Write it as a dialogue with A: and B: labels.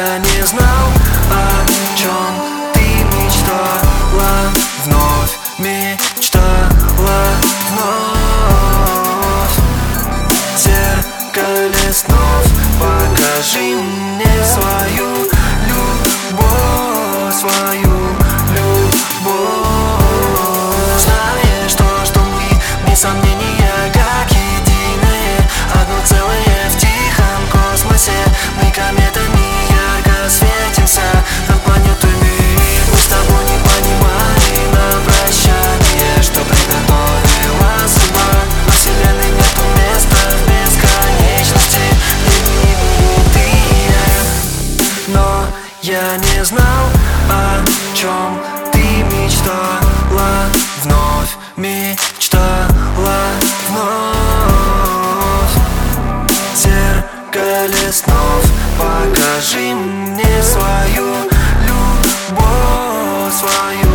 A: я не знал, о чем ты мечтала, вновь мечтала, вновь. В зеркале снов покажи мне свою любовь, свою любовь. Знаешь то, что мы, без сомнения, как единое, одно целое в тихом космосе. Мы кометами ярко светимся над планетами. Мы с тобой не понимали на прощание, что приготовила судьба. На вселенной нету места в бесконечности, где мы ты и я. Но я не знал, о чем ты мечтала, вновь мечтала, вновь. В зеркале снов покажи мне свою любовь, свою